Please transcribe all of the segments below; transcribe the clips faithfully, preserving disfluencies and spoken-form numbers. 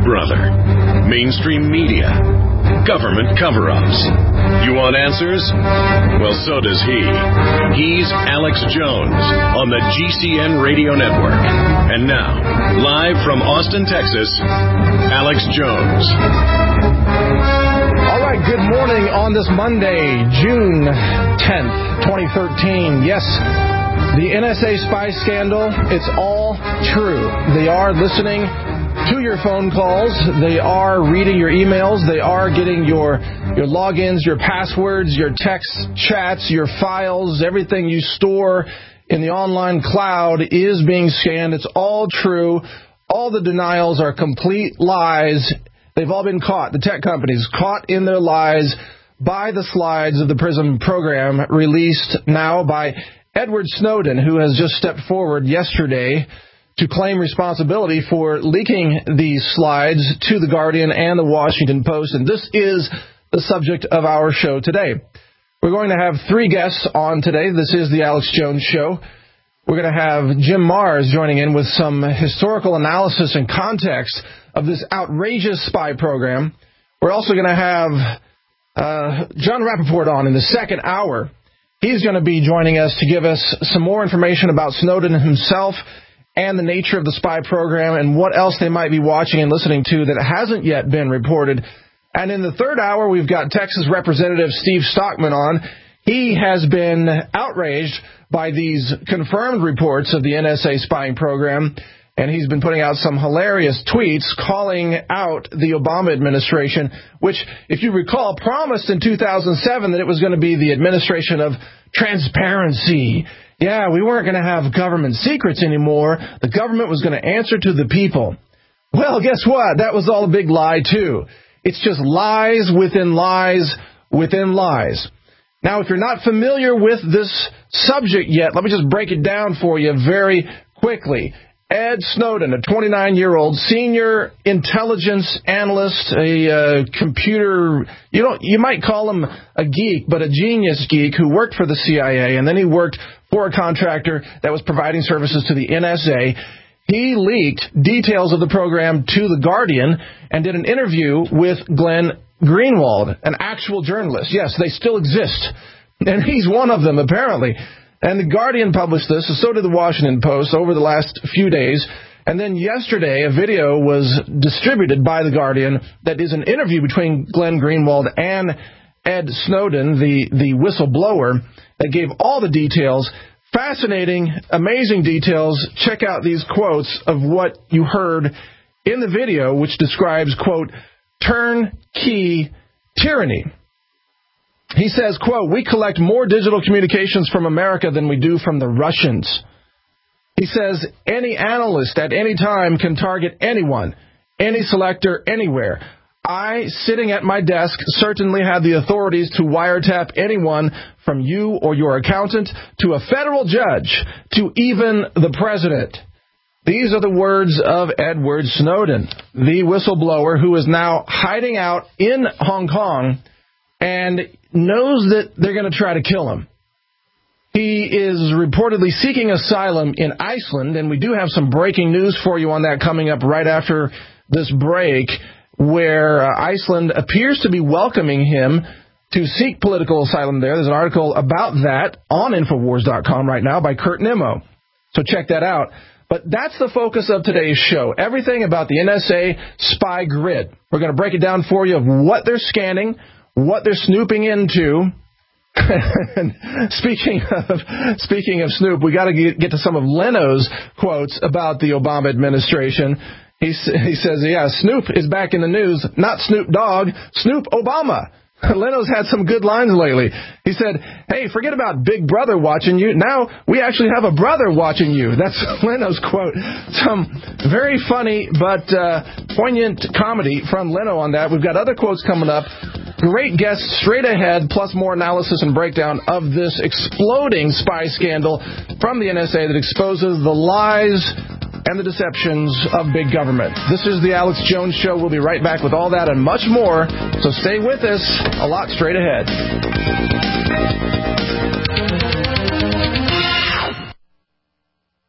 Brother, mainstream media, government cover-ups. You want answers? Well, so does he. He's Alex Jones on the G C N Radio Network. And now, live from Austin, Texas, Alex Jones. All right, good morning on this Monday, June tenth, twenty thirteen. Yes, the N S A spy scandal, it's all true. They are listening to your phone calls. They are reading your emails. They are getting your your logins, your passwords, your text chats, your files, everything you store in the online cloud is being scanned. It's all true. All the denials are complete lies. They've all been caught. The tech companies caught in their lies by the slides of the PRISM program released now by Edward Snowden, who has just stepped forward yesterday to claim responsibility for leaking these slides to The Guardian and The Washington Post. And this is the subject of our show today. We're going to have three guests on today. This is the Alex Jones Show. We're going to have Jim Marrs joining in with some historical analysis and context of this outrageous spy program. We're also going to have uh, John Rappaport on in the second hour. He's going to be joining us to give us some more information about Snowden himself and the nature of the spy program and what else they might be watching and listening to that hasn't yet been reported. And in the third hour, we've got Texas Representative Steve Stockman on. He has been outraged by these confirmed reports of the N S A spying program, and he's been putting out some hilarious tweets calling out the Obama administration, which, if you recall, promised in two thousand seven that it was going to be the administration of transparency. Yeah, we weren't going to have government secrets anymore. The government was going to answer to the people. Well, guess what? That was all a big lie, too. It's just lies within lies within lies. Now, if you're not familiar with this subject yet, let me just break it down for you very quickly. Ed Snowden, a twenty-nine-year-old senior intelligence analyst, a uh, computer, you know, you might call him a geek, but a genius geek who worked for the C I A, and then he worked for a contractor that was providing services to the N S A. He leaked details of the program to The Guardian and did an interview with Glenn Greenwald, an actual journalist. Yes, they still exist, and he's one of them, apparently. And The Guardian published this, and so did The Washington Post over the last few days. And then yesterday, a video was distributed by The Guardian that is an interview between Glenn Greenwald and Ed Snowden, the, the whistleblower, that gave all the details. Fascinating, amazing details. Check out these quotes of what you heard in the video, which describes, quote, turnkey tyranny. He says, quote, we collect more digital communications from America than we do from the Russians. He says, any analyst at any time can target anyone, any selector, anywhere. I, sitting at my desk, certainly have the authorities to wiretap anyone from you or your accountant to a federal judge to even the president. These are the words of Edward Snowden, the whistleblower who is now hiding out in Hong Kong and knows that they're going to try to kill him. He is reportedly seeking asylum in Iceland, and we do have some breaking news for you on that coming up right after this break, where uh, Iceland appears to be welcoming him to seek political asylum there. There's an article about that on Infowars dot com right now by Kurt Nimmo. So check that out. But that's the focus of today's show. Everything about the N S A spy grid. We're going to break it down for you of what they're scanning, what they're snooping into. And speaking of speaking of Snoop, we got to get, get to some of Leno's quotes about the Obama administration. He, he says, yeah, Snoop is back in the news, not Snoop Dogg, Snoop Obama. Leno's had some good lines lately. He said, hey, forget about Big Brother watching you. Now we actually have a brother watching you. That's Leno's quote. Some very funny but uh, poignant comedy from Leno on that. We've got other quotes coming up. Great guests straight ahead, plus more analysis and breakdown of this exploding spy scandal from the N S A that exposes the lies and the deceptions of big government. This is the Alex Jones Show. We'll be right back with all that and much more. So stay with us. A lot straight ahead. Enter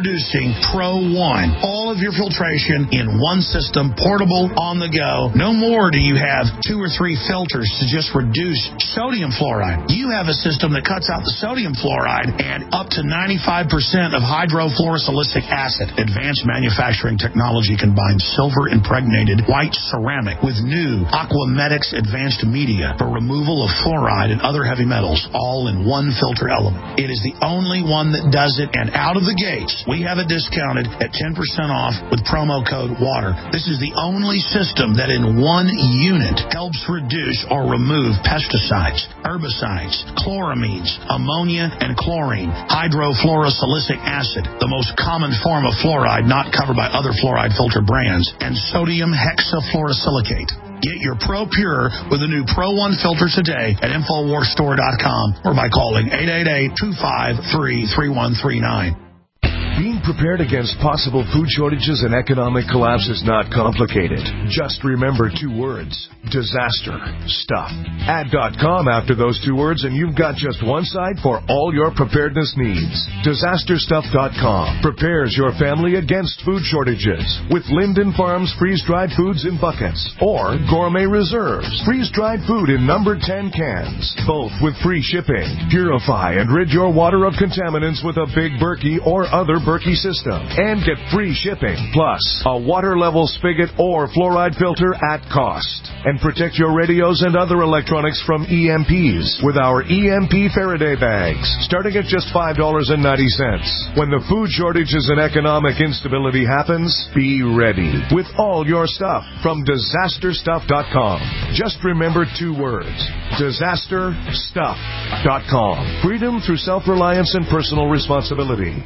Introducing Pro One. All of your filtration in one system, portable, on the go. No more do you have two or three filters to just reduce sodium fluoride. You have a system that cuts out the sodium fluoride and up to ninety-five percent of hydrofluorosilicic acid. Advanced manufacturing technology combines silver-impregnated white ceramic with new Aquamedics advanced media for removal of fluoride and other heavy metals, all in one filter element. It is the only one that does it, and out of the gates, we have it discounted at ten percent off with promo code WATER. This is the only system that in one unit helps reduce or remove pesticides, herbicides, chloramines, ammonia, and chlorine, hydrofluorosilicic acid, the most common form of fluoride not covered by other fluoride filter brands, and sodium hexafluorosilicate. Get your Pro Pure with the new Pro One filter today at Infowars Store dot com or by calling eight eight eight, two five three, three one three nine. Being prepared against possible food shortages and economic collapse is not complicated. Just remember two words: disaster stuff. Add .com after those two words and you've got just one site for all your preparedness needs. disaster stuff dot com prepares your family against food shortages with Linden Farms freeze-dried foods in buckets or Gourmet Reserves freeze-dried food in number ten cans, both with free shipping. Purify and rid your water of contaminants with a Big Berkey or other Berkey system and get free shipping, plus a water level spigot or fluoride filter at cost. And protect your radios and other electronics from E M Ps with our E M P Faraday bags, starting at just five dollars and ninety cents. When the food shortages and economic instability happens, be ready with all your stuff from disaster stuff dot com. Just remember two words: disaster stuff dot com. Freedom through self-reliance and personal responsibility.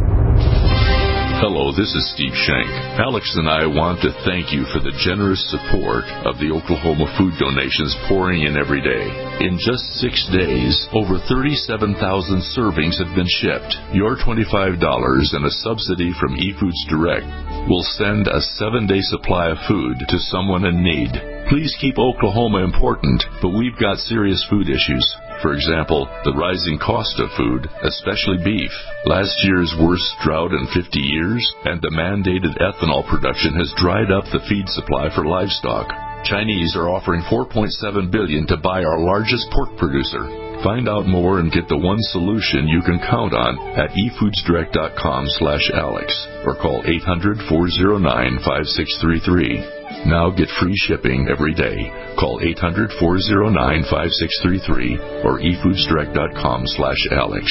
Hello, this is Steve Shank. Alex and I want to thank you for the generous support of the Oklahoma food donations pouring in every day. In just six days, over thirty-seven thousand servings have been shipped. Your twenty-five dollars and a subsidy from eFoods Direct will send a seven-day supply of food to someone in need. Please keep Oklahoma important, but we've got serious food issues. For example, the rising cost of food, especially beef, last year's worst drought in fifty years, and the mandated ethanol production has dried up the feed supply for livestock. Chinese are offering four point seven billion dollars to buy our largest pork producer. Find out more and get the one solution you can count on at e foods direct dot com slash Alex or call eight hundred, four oh nine, five six three three. Now get free shipping every day. Call eight hundred, four oh nine, five six three three or e foods direct dot com slash Alex.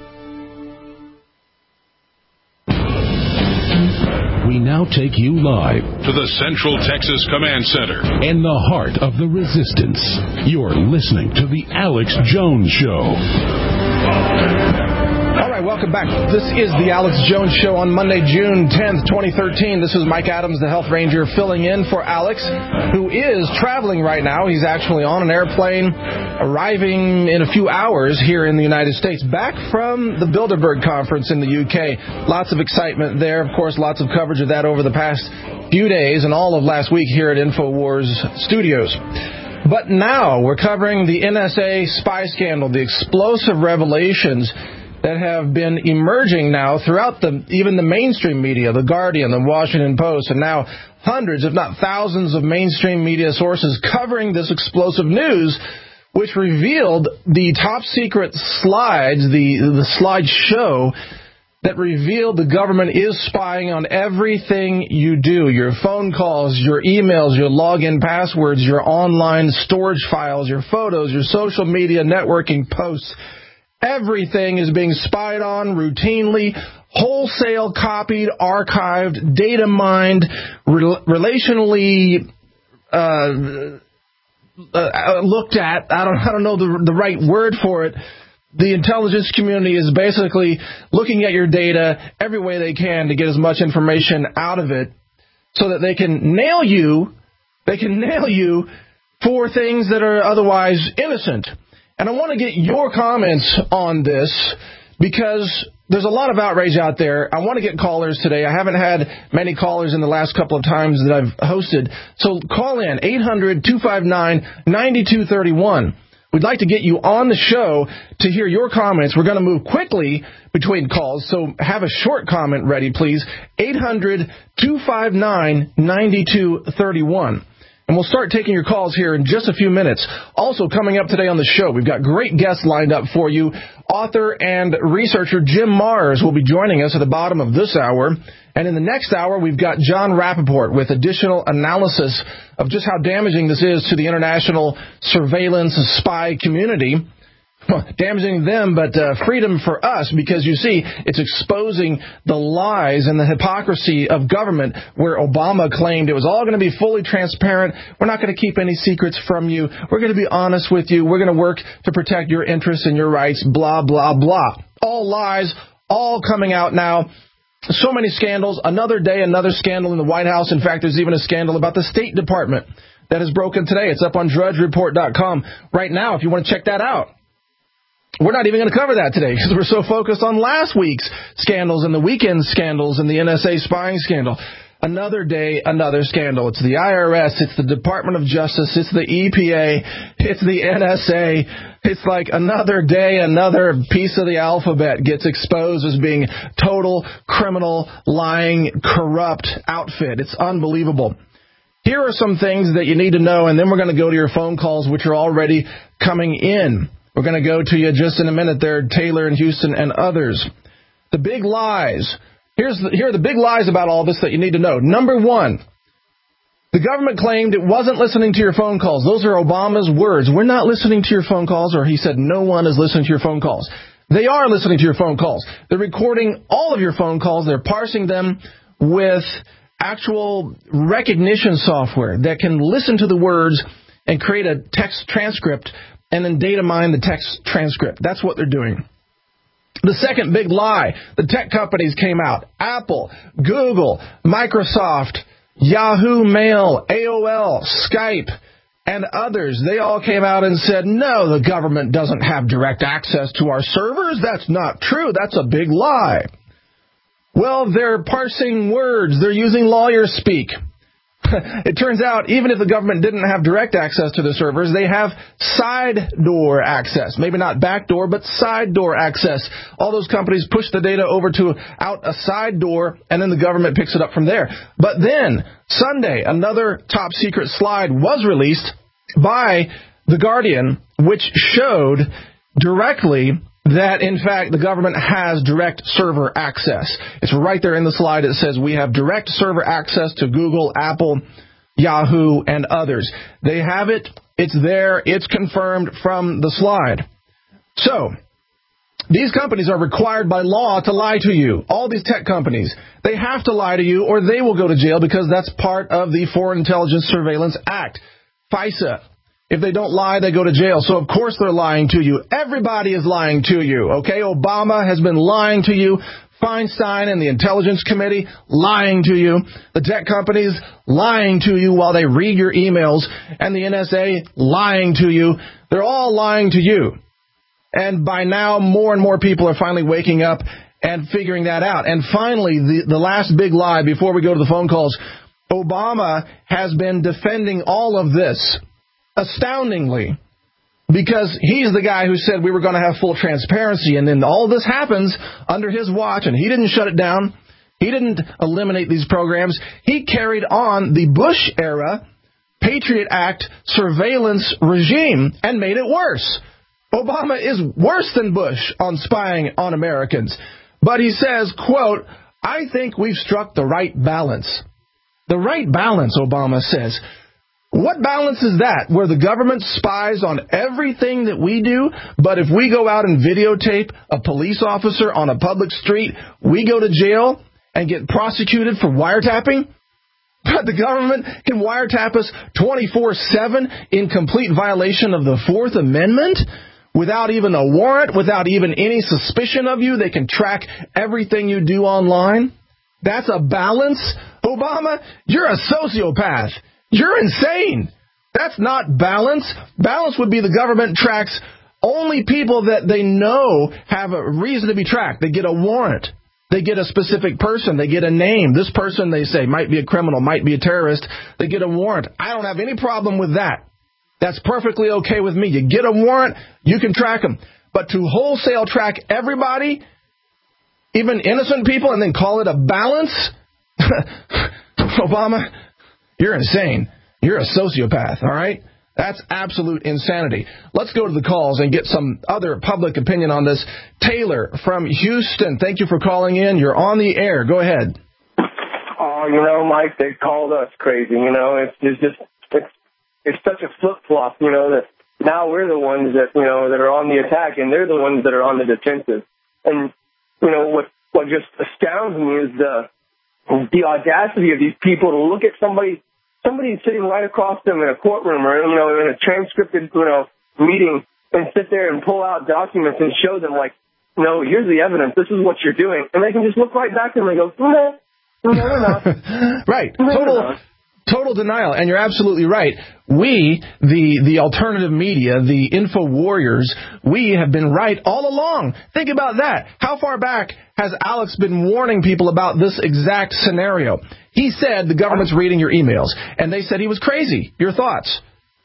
We now take you live to the Central Texas Command Center in the heart of the resistance. You're listening to the Alex Jones Show. All right, welcome back. This is the Alex Jones Show on Monday, June tenth, twenty thirteen. This is Mike Adams, the Health Ranger, filling in for Alex, who is traveling right now. He's actually on an airplane, arriving in a few hours here in the United States, back from the Bilderberg Conference in the U K. Lots of excitement there. Of course, lots of coverage of that over the past few days and all of last week here at InfoWars Studios. But now we're covering the N S A spy scandal, the explosive revelations that have been emerging now throughout the even the mainstream media, The Guardian, The Washington Post, and now hundreds, if not thousands, of mainstream media sources covering this explosive news, which revealed the top secret slides, the, the slideshow that revealed the government is spying on everything you do, your phone calls, your emails, your login passwords, your online storage files, your photos, your social media networking posts. Everything is being spied on routinely, wholesale copied, archived, data mined, re- relationally uh, uh, looked at. I don't, I don't know the, the right word for it. The intelligence community is basically looking at your data every way they can to get as much information out of it so that they can nail you, they can nail you for things that are otherwise innocent. And I want to get your comments on this because there's a lot of outrage out there. I want to get callers today. I haven't had many callers in the last couple of times that I've hosted. So call in, eight hundred, two five nine, nine two three one. We'd like to get you on the show to hear your comments. We're going to move quickly between calls, so have a short comment ready, please. eight hundred, two five nine, nine two three one. And we'll start taking your calls here in just a few minutes. Also coming up today on the show, we've got great guests lined up for you. Author and researcher Jim Marrs will be joining us at the bottom of this hour. And in the next hour, we've got John Rappaport with additional analysis of just how damaging this is to the international surveillance spy community. Well, damaging them, but uh, freedom for us, because, you see, it's exposing the lies and the hypocrisy of government, where Obama claimed it was all going to be fully transparent. We're not going to keep any secrets from you. We're going to be honest with you. We're going to work to protect your interests and your rights, blah, blah, blah. All lies, all coming out now. So many scandals. Another day, another scandal in the White House. In fact, there's even a scandal about the State Department that is broken today. It's up on drudge report dot com right now if you want to check that out. We're not even going to cover that today because we're so focused on last week's scandals and the weekend scandals and the N S A spying scandal. Another day, another scandal. It's the I R S. It's the Department of Justice. It's the E P A. It's the N S A. It's like another day, another piece of the alphabet gets exposed as being total criminal, lying, corrupt outfit. It's unbelievable. Here are some things that you need to know, and then we're going to go to your phone calls, which are already coming in. We're going to go to you just in a minute there, Taylor and Houston and others. The big lies. Here's the, here are the big lies about all this that you need to know. Number one, the government claimed it wasn't listening to your phone calls. Those are Obama's words. We're not listening to your phone calls, or he said no one is listening to your phone calls. They are listening to your phone calls. They're recording all of your phone calls. They're parsing them with actual recognition software that can listen to the words and create a text transcript and then data mine the text transcript. That's what they're doing. The second big lie, the tech companies came out. Apple, Google, Microsoft, Yahoo Mail, A O L, Skype, and others. They all came out and said, no, the government doesn't have direct access to our servers. That's not true. That's a big lie. Well, they're parsing words. They're using lawyer speak. It turns out, even if the government didn't have direct access to the servers, they have side door access. Maybe not back door, but side door access. All those companies push the data over to out a side door, and then the government picks it up from there. But then, Sunday, another top secret slide was released by The Guardian, which showed directly that, in fact, the government has direct server access. It's right there in the slide. It says we have direct server access to Google, Apple, Yahoo, and others. They have it. It's there. It's confirmed from the slide. So, these companies are required by law to lie to you. All these tech companies, they have to lie to you or they will go to jail, because that's part of the Foreign Intelligence Surveillance Act, FISA. If they don't lie, they go to jail. So, of course, they're lying to you. Everybody is lying to you, okay? Obama has been lying to you. Feinstein and the Intelligence Committee lying to you. The tech companies lying to you while they read your emails. And the N S A lying to you. They're all lying to you. And by now, more and more people are finally waking up and figuring that out. And finally, the, the last big lie before we go to the phone calls, Obama has been defending all of this astoundingly, because he's the guy who said we were going to have full transparency, and then all this happens under his watch, and he didn't shut it down. He didn't eliminate these programs. He carried on the Bush-era Patriot Act surveillance regime and made it worse. Obama is worse than Bush on spying on Americans. But he says, quote, I think we've struck the right balance. The right balance, Obama says. What balance is that, where the government spies on everything that we do, but if we go out and videotape a police officer on a public street, we go to jail and get prosecuted for wiretapping? But the government can wiretap us twenty-four seven in complete violation of the Fourth Amendment without even a warrant, without even any suspicion of you. They can track everything you do online. That's a balance? Obama, you're a sociopath. You're insane. That's not balance. Balance would be the government tracks only people that they know have a reason to be tracked. They get a warrant. They get a specific person. They get a name. This person, they say, might be a criminal, might be a terrorist. They get a warrant. I don't have any problem with that. That's perfectly okay with me. You get a warrant, you can track them. But to wholesale track everybody, even innocent people, and then call it a balance? Obama, you're insane. You're a sociopath, all right? That's absolute insanity. Let's go to the calls and get some other public opinion on this. Taylor from Houston, thank you for calling in. You're on the air. Go ahead. Oh, you know, Mike, they called us crazy. You know, it's, it's just it's, it's such a flip-flop, you know, that now we're the ones that, you know, that are on the attack, and they're the ones that are on the defensive. And, you know, what, what just astounds me is the, the audacity of these people to look at somebody Somebody sitting right across them in a courtroom or, you know, in a transcripted, you know, meeting and sit there and pull out documents and show them, like, you know, here's the evidence. This is what you're doing. And they can just look right back and they go, no, no, we're not. Right. No, total, we're not. Total denial. And you're absolutely right. We, the, the alternative media, the info warriors, we have been right all along. Think about that. How far back has Alex been warning people about this exact scenario? He said the government's reading your emails, and they said he was crazy. Your thoughts?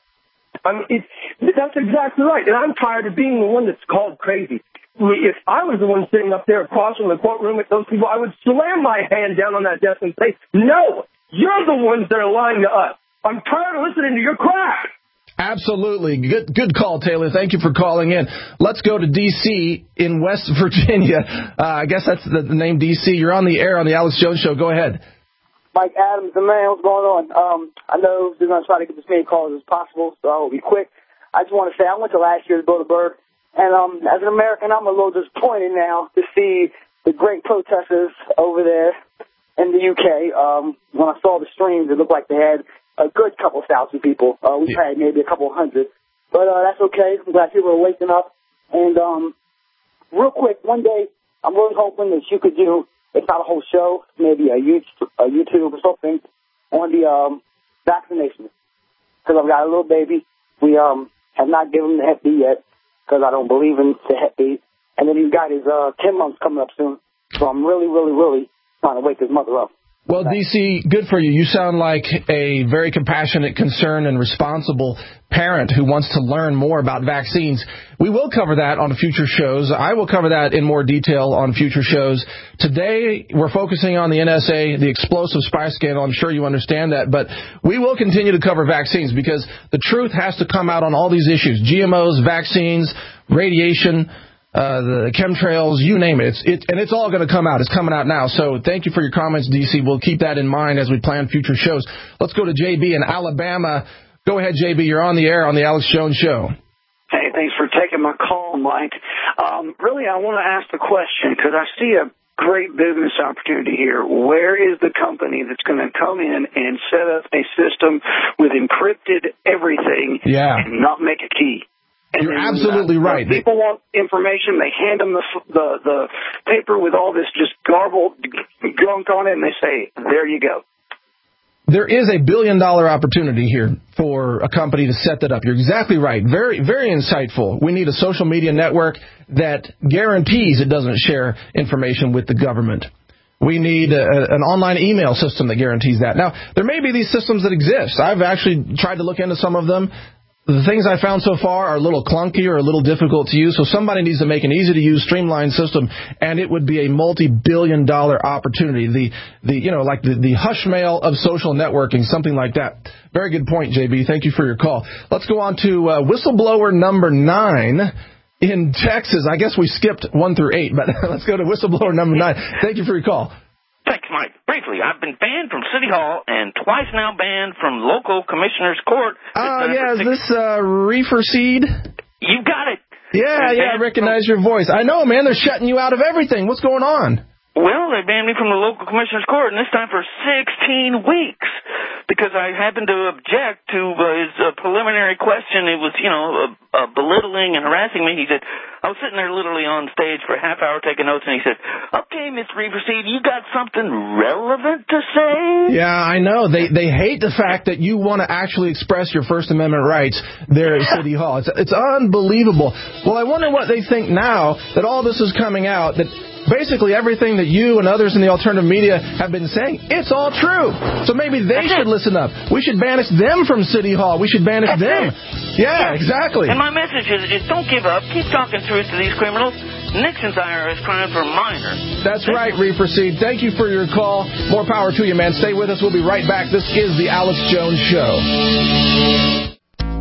I mean, it, that's exactly right. And I'm tired of being the one that's called crazy. I mean, if I was the one sitting up there across from the courtroom with those people, I would slam my hand down on that desk and say, no, you're the ones that are lying to us. I'm tired of listening to your crap. Absolutely. Good good call, Taylor. Thank you for calling in. Let's go to D C in West Virginia. Uh, I guess that's the, the name D C. You're on the air on the Alex Jones Show. Go ahead. Mike Adams, the man, what's going on? Um, I know they're going to try to get as many calls as possible, so I will be quick. I just want to say I went to last year's Bilderberg, and um, as an American, I'm a little disappointed now to see the great protesters over there in the U K. Um, when I saw the streams, it looked like they had a good couple thousand people. Uh, we've had maybe a couple hundred, but uh, that's okay. I'm glad people are waking up. And um, real quick, one day, I'm really hoping that you could do, it's not a whole show, maybe a YouTube, a YouTube or something on the um, vaccination. Because I've got a little baby. We um have not given him the Hep B yet because I don't believe in the Hep B. And then he's got his uh, ten months coming up soon. So I'm really, really, really trying to wake his mother up. Well, D C, good for you. You sound like a very compassionate, concerned, and responsible parent who wants to learn more about vaccines. We will cover that on future shows. I will cover that in more detail on future shows. Today, we're focusing on the N S A, the explosive spy scandal. I'm sure you understand that. But we will continue to cover vaccines because the truth has to come out on all these issues. G M Os, vaccines, radiation, Uh, the chemtrails, you name it. It's, it, and it's all going to come out. It's coming out now. So thank you for your comments, D C. We'll keep that in mind as we plan future shows. Let's go to J B in Alabama. Go ahead, J B. You're on the air on the Alex Jones Show. Hey, thanks for taking my call, Mike. Um, really, I want to ask the question because I see a great business opportunity here. Where is the company that's going to come in and set up a system with encrypted everything yeah. and not make a key? And You're then, absolutely uh, right. People want information. They hand them the, the the paper with all this just garbled gunk on it, and they say, there you go. There is a billion-dollar opportunity here for a company to set that up. You're exactly right. Very, very insightful. We need a social media network that guarantees it doesn't share information with the government. We need a, an online email system that guarantees that. Now, there may be these systems that exist. I've actually tried to look into some of them. The things I found so far are a little clunky or a little difficult to use, so somebody needs to make an easy-to-use, streamlined system, and it would be a multi-billion dollar opportunity. The, the you know, like the, the hush mail of social networking, something like that. Very good point, J B. Thank you for your call. Let's go on to uh, whistleblower number nine in Texas. I guess we skipped one through eight, but let's go to whistleblower number nine. Thank you for your call. Thanks, Mike. Briefly, I've been banned from City Hall and twice now banned from local commissioner's court. Oh, uh, yeah, is this uh, Reefer Seed? You got it. Yeah, yeah, I recognize your voice. I know, man, they're shutting you out of everything. What's going on? Well, they banned me from the local commissioner's court, and this time for sixteen weeks, because I happened to object to uh, his uh, preliminary question. It was, you know, uh, uh, belittling and harassing me. He said, I was sitting there literally on stage for a half hour taking notes, and he said, okay, Mister Reeferseed, you got something relevant to say? Yeah, I know. They they hate the fact that you want to actually express your First Amendment rights there at City Hall. It's, it's unbelievable. Well, I wonder what they think now that all this is coming out, that basically everything that you and others in the alternative media have been saying, it's all true. So maybe they That's should it. listen up. We should banish them from City Hall. We should banish That's them. It. Yeah, exactly. And my message is, is don't give up. Keep talking truth to these criminals. Nixon's I R S trying for minor. That's right, Reefer Seed. Thank you for your call. More power to you, man. Stay with us. We'll be right back. This is the Alex Jones Show.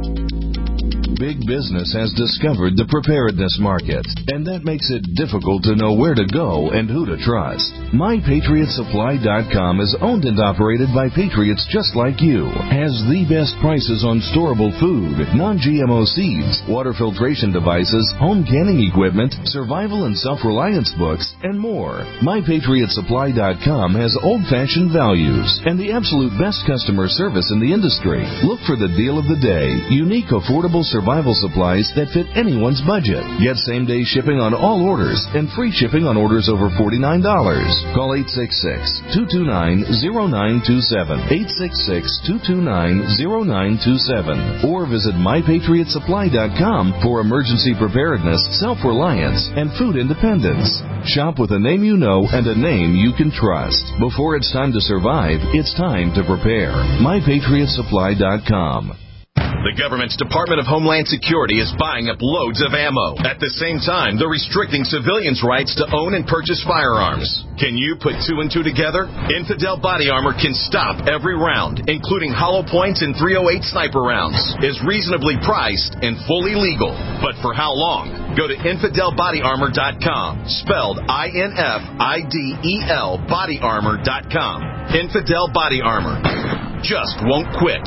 Big business has discovered the preparedness market, and that makes it difficult to know where to go and who to trust. My Patriot Supply dot com is owned and operated by patriots just like you, has the best prices on storable food, non-G M O seeds, water filtration devices, home canning equipment, survival and self-reliance books, and more. My Patriot Supply dot com has old-fashioned values and the absolute best customer service in the industry. Look for the deal of the day, unique, affordable survival supplies that fit anyone's budget. Get same-day shipping on all orders and free shipping on orders over forty-nine dollars. Call eight six six, two two nine, zero nine two seven, eight six six, two two nine, zero nine two seven, or visit My Patriot Supply dot com for emergency preparedness, self-reliance, and food independence. Shop with a name you know and a name you can trust. Before it's time to survive, it's time to prepare. My Patriot Supply dot com. The government's Department of Homeland Security is buying up loads of ammo. At the same time, they're restricting civilians' rights to own and purchase firearms. Can you put two and two together? Infidel Body Armor can stop every round, including hollow points and three oh eight sniper rounds, is reasonably priced and fully legal. But for how long? Go to infidel body armor dot com, spelled I N F I D E L body armor dot com. Infidel Body Armor. Just won't quit.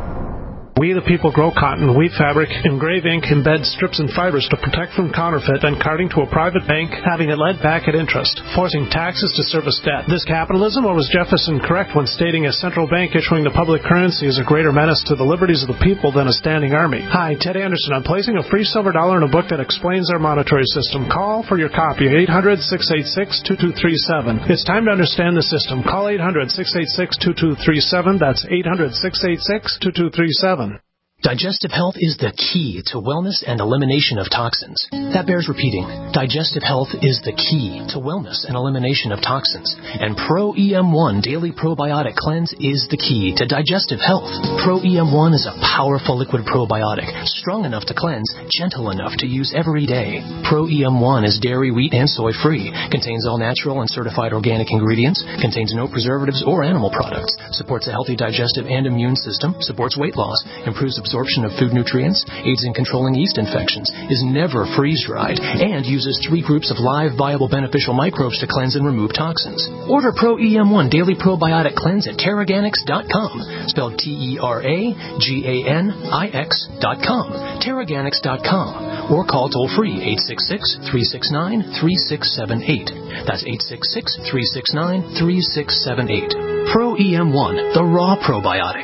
We the people grow cotton, weave fabric, engrave ink, embed strips and fibers to protect from counterfeit, and carting to a private bank, having it lent back at interest, forcing taxes to service debt. This capitalism, or was Jefferson correct when stating a central bank issuing the public currency is a greater menace to the liberties of the people than a standing army? Hi, Ted Anderson. I'm placing a free silver dollar in a book that explains our monetary system. Call for your copy at eight hundred, six eight six, two two three seven. It's time to understand the system. Call eight hundred, six eight six, two two three seven. That's eight hundred, six eight six, two two three seven. Digestive health is the key to wellness and elimination of toxins. That bears repeating. Digestive health is the key to wellness and elimination of toxins. And Pro E M one Daily Probiotic Cleanse is the key to digestive health. Pro E M one is a powerful liquid probiotic, strong enough to cleanse, gentle enough to use every day. Pro E M one is dairy, wheat, and soy-free, contains all natural and certified organic ingredients, contains no preservatives or animal products, supports a healthy digestive and immune system, supports weight loss, improves absorption of food nutrients, aids in controlling yeast infections, is never freeze-dried, and uses three groups of live, viable, beneficial microbes to cleanse and remove toxins. Order Pro E M one Daily Probiotic Cleanse at Terraganics dot com, spelled T E R A G A N I X dot com, Terraganics dot com, or call toll-free eight six six, three six nine, three six seven eight. That's eight six six, three six nine, three six seven eight. Pro E M one, the raw probiotic.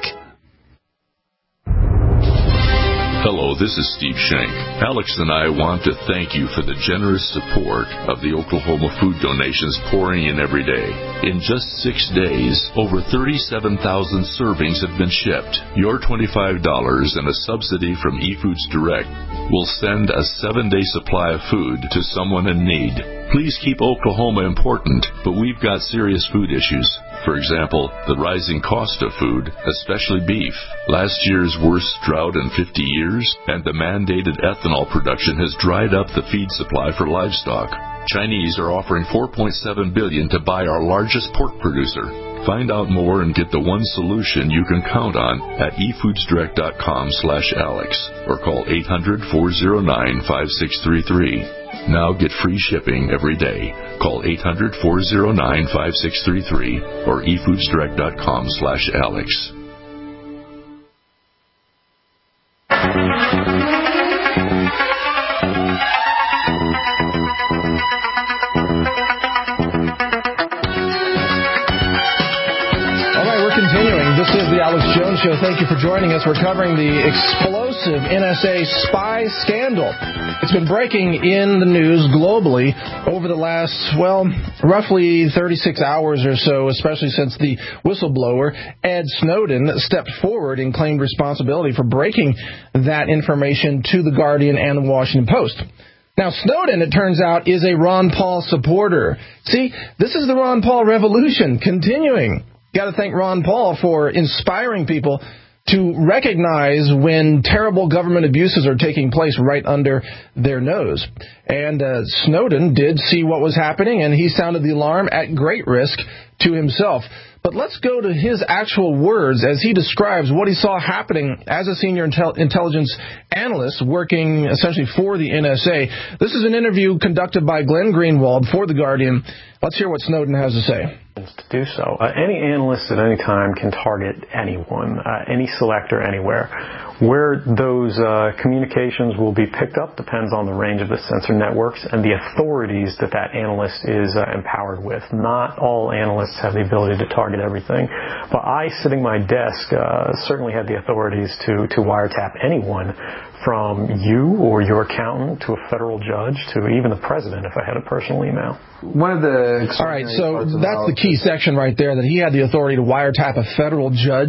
Hello, this is Steve Shank. Alex and I want to thank you for the generous support of the Oklahoma food donations pouring in every day. In just six days, over thirty-seven thousand servings have been shipped. Your twenty-five dollars and a subsidy from eFoods Direct will send a seven-day supply of food to someone in need. Please keep Oklahoma important, but we've got serious food issues. For example, the rising cost of food, especially beef, last year's worst drought in fifty years, and the mandated ethanol production has dried up the feed supply for livestock. Chinese are offering four point seven billion dollars to buy our largest pork producer. Find out more and get the one solution you can count on at e foods direct dot com slash Alex or call eight hundred, four oh nine, five six three three. Now get free shipping every day. Call eight hundred, four oh nine, five six three three or e foods direct dot com slash Alex. This is the Alex Jones Show. Thank you for joining us. We're covering the explosive N S A spy scandal. It's been breaking in the news globally over the last, well, roughly thirty-six hours or so, especially since the whistleblower, Ed Snowden, stepped forward and claimed responsibility for breaking that information to The Guardian and The Washington Post. Now, Snowden, it turns out, is a Ron Paul supporter. See, this is the Ron Paul revolution continuing. Got to thank Ron Paul for inspiring people to recognize when terrible government abuses are taking place right under their nose. And uh, Snowden did see what was happening, and he sounded the alarm at great risk to himself. But let's go to his actual words as he describes what he saw happening as a senior intel- intelligence analyst working essentially for the N S A. This is an interview conducted by Glenn Greenwald for The Guardian. Let's hear what Snowden has to say. To do so. Uh, any analyst at any time can target anyone, uh, any selector anywhere. Where those uh, communications will be picked up depends on the range of the sensor networks and the authorities that that analyst is uh, empowered with. Not all analysts have the ability to target everything, but I, sitting at my desk, uh, certainly had the authorities to, to wiretap anyone, from you or your accountant to a federal judge to even the president if I had a personal email. One of the all right, so that's the key section right there, that he had the authority to wiretap a federal judge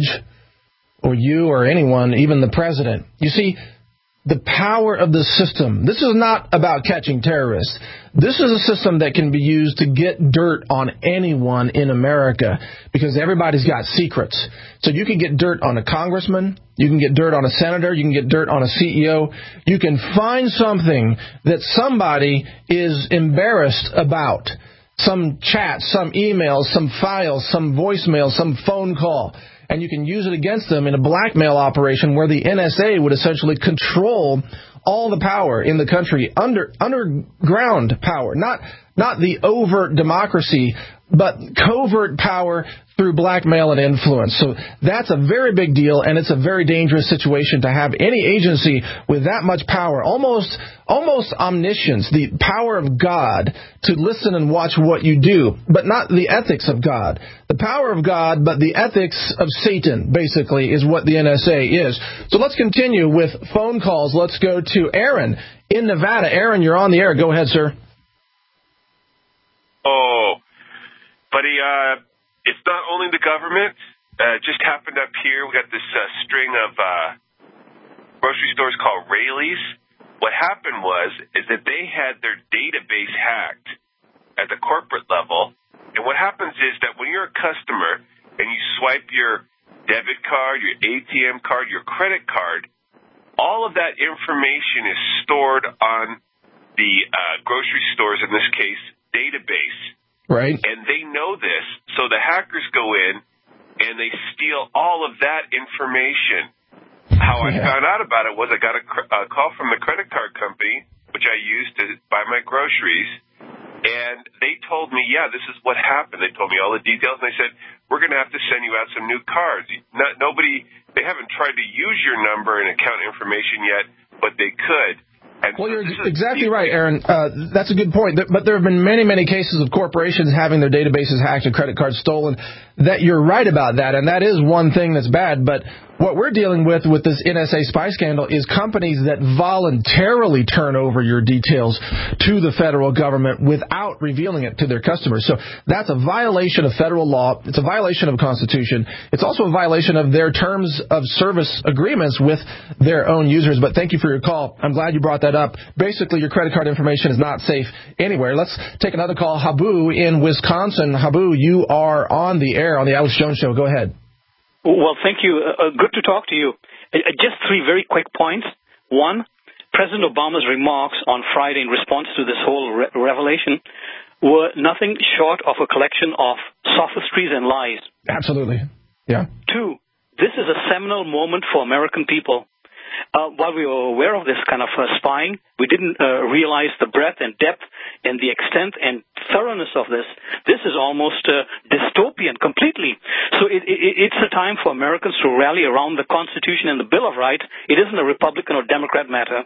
or you or anyone, even the president. You see, the power of the system. This is not about catching terrorists. This is a system that can be used to get dirt on anyone in America because everybody's got secrets. So you can get dirt on a congressman, you can get dirt on a senator, you can get dirt on a C E O. You can find something that somebody is embarrassed about. Some chat, some emails, some files, some voicemail, some phone call. And you can use it against them in a blackmail operation where the N S A would essentially control all the power in the country, under underground power, not not the overt democracy, but covert power through blackmail and influence. So that's a very big deal, and it's a very dangerous situation to have any agency with that much power, almost almost omniscience, the power of God to listen and watch what you do, but not the ethics of God. The power of God, but the ethics of Satan, basically, is what the N S A is. So let's continue with phone calls. Let's go to Aaron in Nevada. Aaron, you're on the air. Go ahead, sir. Oh, buddy, uh, it's not only the government. Uh, it just happened up here. We got this uh, string of uh, grocery stores called Raley's. What happened was is that they had their database hacked at the corporate level. And what happens is that when you're a customer and you swipe your debit card, your A T M card, your credit card, all of that information is stored on the uh, grocery stores, in this case, database. Right. And they know this, so the hackers go in and they steal all of that information. How I yeah. found out about it was I got a, a call from the credit card company, which I used to buy my groceries, and they told me, yeah, this is what happened. They told me all the details, and they said, we're going to have to send you out some new cards. Not, nobody, they haven't tried to use your number and account information yet, but they could. And well, you're exactly right, Aaron. Uh, that's a good point. But there have been many, many cases of corporations having their databases hacked and credit cards stolen. That you're right about that, and that is one thing that's bad. But what we're dealing with with this N S A spy scandal is companies that voluntarily turn over your details to the federal government without revealing it to their customers. So that's a violation of federal law. It's a violation of the Constitution. It's also a violation of their terms of service agreements with their own users. But thank you for your call. I'm glad you brought that up. Basically, your credit card information is not safe anywhere. Let's take another call. Habu in Wisconsin. Habu, you are on the air on the Alex Jones Show. Go ahead. Well, thank you. Uh, good to talk to you. Uh, just three very quick points. One, President Obama's remarks on Friday in response to this whole re- revelation were nothing short of a collection of sophistries and lies. Absolutely. Yeah. Two, this is a seminal moment for American people. Uh, while we were aware of this kind of uh, spying, we didn't uh, realize the breadth and depth and the extent and thoroughness of this. This is almost uh, dystopian completely. So it, it, it's a time for Americans to rally around the Constitution and the Bill of Rights. It isn't a Republican or Democrat matter.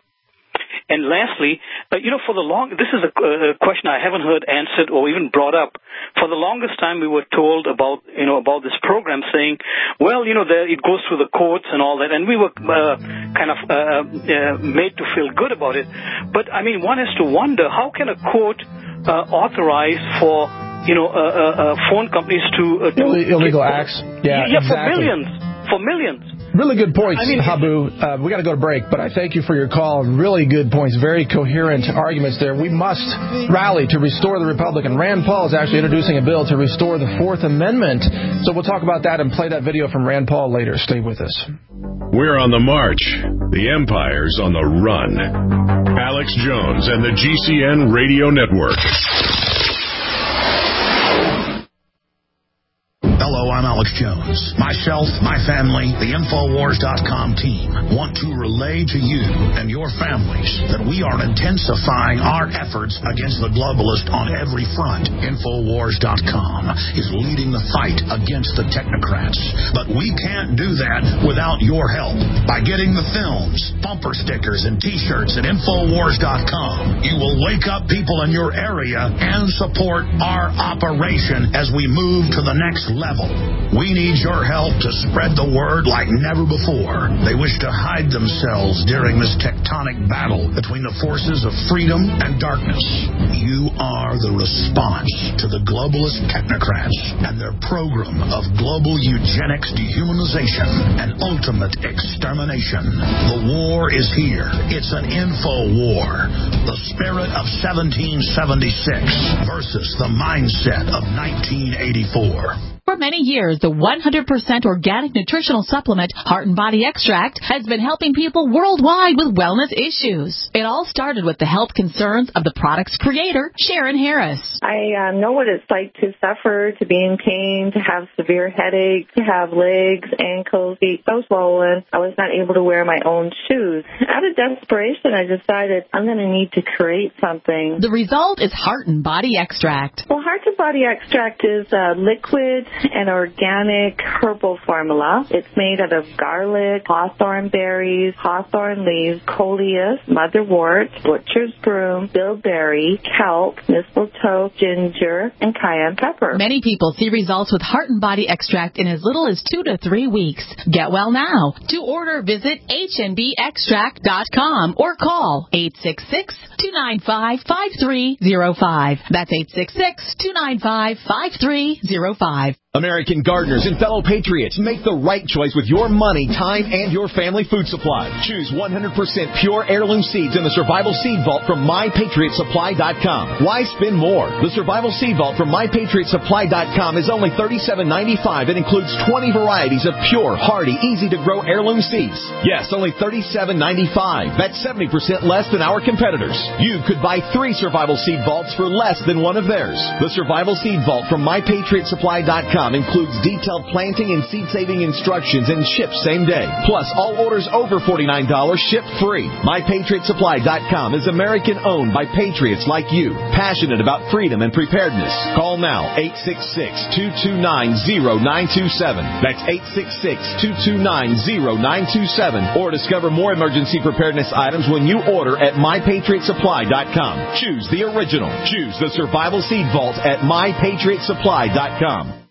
And lastly, uh, you know, for the long, this is a, a question I haven't heard answered or even brought up. For the longest time, we were told about, you know, about this program, saying, well, you know, the, it goes through the courts and all that, and we were uh, kind of uh, uh, made to feel good about it. But I mean, one has to wonder, how can a court uh, authorize for, you know, uh, uh, uh, phone companies to uh, do illegal acts? Yeah, yeah, exactly. for millions, for millions. Really good points, I mean, Habu. Uh, we got to go to break, but I thank you for your call. Really good points, very coherent arguments there. We must rally to restore the Republic, and Rand Paul is actually introducing a bill to restore the Fourth Amendment. So we'll talk about that and play that video from Rand Paul later. Stay with us. We're on the march. The Empire's on the run. Alex Jones and the G C N Radio Network. Hello, I'm Alex Jones. Myself, my family, the Infowars dot com team want to relay to you and your families that we are intensifying our efforts against the globalist on every front. Infowars dot com is leading the fight against the technocrats. But we can't do that without your help. By getting the films, bumper stickers, and T-shirts at Infowars dot com, you will wake up people in your area and support our operation as we move to the next level. We need your help to spread the word like never before. They wish to hide themselves during this tectonic battle between the forces of freedom and darkness. You are the response to the globalist technocrats and their program of global eugenics, dehumanization, and ultimate extermination. The war is here. It's an info war. The spirit of seventeen seventy-six versus the mindset of nineteen eighty-four. For many years, the one hundred percent organic nutritional supplement Heart and Body Extract has been helping people worldwide with wellness issues. It all started with the health concerns of the product's creator, Sharon Harris. I uh, know what it's like to suffer, to be in pain, to have severe headaches, to have legs, ankles, feet so swollen. I was not able to wear my own shoes. Out of desperation, I decided I'm going to need to create something. The result is Heart and Body Extract. Well, Heart and Body Extract is uh, liquid, an organic herbal formula. It's made out of garlic, hawthorn berries, hawthorn leaves, coleus, motherwort, butcher's broom, bilberry, kelp, mistletoe, ginger, and cayenne pepper. Many people see results with Heart and Body Extract in as little as two to three weeks. Get well now. To order, visit H N B extract dot com or call eight six six, two nine five, five three zero five. That's eight six six, two nine five, five three zero five. American gardeners and fellow patriots, make the right choice with your money, time, and your family food supply. Choose one hundred percent pure heirloom seeds in the Survival Seed Vault from my patriot supply dot com. Why spend more? The Survival Seed Vault from my patriot supply dot com is only thirty-seven ninety-five and includes twenty varieties of pure, hardy, easy-to-grow heirloom seeds. Yes, only thirty-seven ninety-five. That's seventy percent less than our competitors. You could buy three Survival Seed Vaults for less than one of theirs. The Survival Seed Vault from my patriot supply dot com includes detailed planting and seed-saving instructions and ships same day. Plus, all orders over forty-nine dollars ship free. my patriot supply dot com is American-owned by patriots like you, passionate about freedom and preparedness. Call now, eight six six, two two nine, zero nine two seven. That's eight six six, two two nine, zero nine two seven. Or discover more emergency preparedness items when you order at my patriot supply dot com. Choose the original. Choose the Survival Seed Vault at my patriot supply dot com.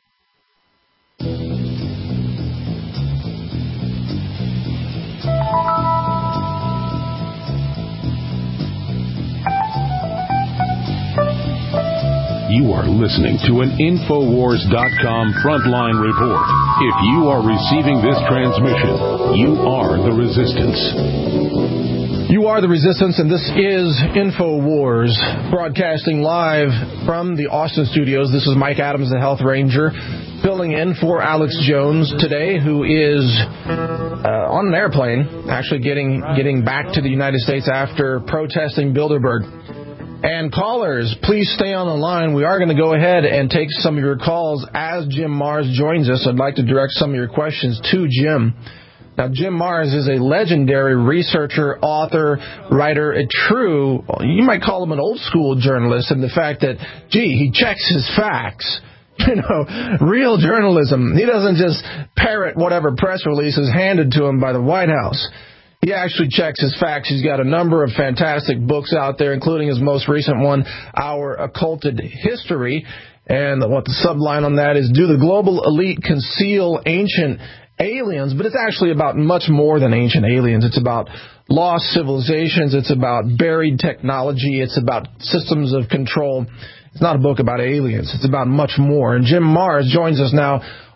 You are listening to an Infowars dot com frontline report. If you are receiving this transmission, you are the resistance. You are the resistance, and this is Infowars, broadcasting live from the Austin studios. This is Mike Adams, the Health Ranger, filling in for Alex Jones today, who is uh, on an airplane, actually getting getting back to the United States after protesting Bilderberg. And callers, please stay on the line. We are going to go ahead and take some of your calls as Jim Marrs joins us. I'd like to direct some of your questions to Jim. Now, Jim Marrs is a legendary researcher, author, writer, a true, you might call him an old-school journalist in the fact that, gee, he checks his facts. You know, real journalism. He doesn't just parrot whatever press release is handed to him by the White House. He actually checks his facts. He's got a number of fantastic books out there, including his most recent one, Our Occulted History. And what the subline on that is, do the global elite conceal ancient aliens? But it's actually about much more than ancient aliens. It's about lost civilizations. It's about buried technology. It's about systems of control. It's not a book about aliens. It's about much more. And Jim Marrs joins us now